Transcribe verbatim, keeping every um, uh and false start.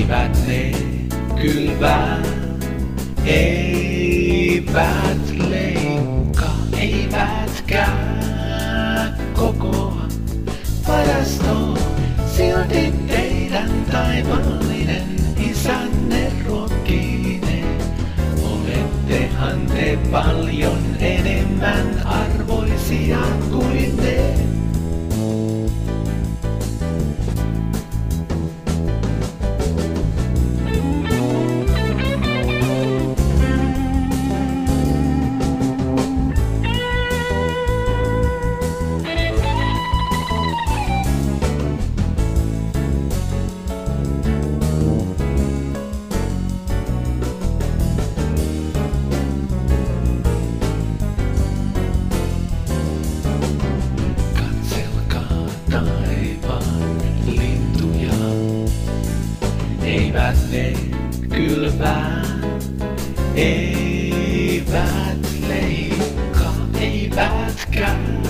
Eivät ne kylvää, eivät leikkaa, eivätkä kokoa varastoa. Silti teidän taivaallinen isänne ruokkii ne. Olettehan te paljon enemmän arvoisia kuin ne. Eivät ne kylvää, eivät leikkaa, eivätkä